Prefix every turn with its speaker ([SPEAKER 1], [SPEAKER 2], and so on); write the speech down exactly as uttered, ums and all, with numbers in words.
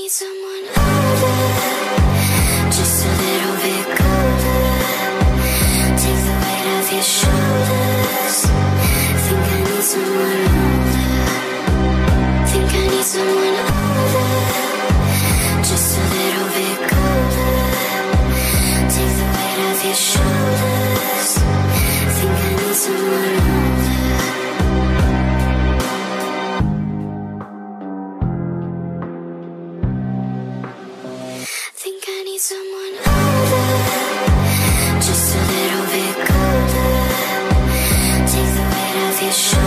[SPEAKER 1] need someone older, just a little bit colder. Take the weight off your shoulders. Think I need someone older. Think I need someone older, just a little bit colder. Take the weight off your shoulders. Think I need someone older. Think I need someone older, just a little bit colder. Take the weight off your shoulders.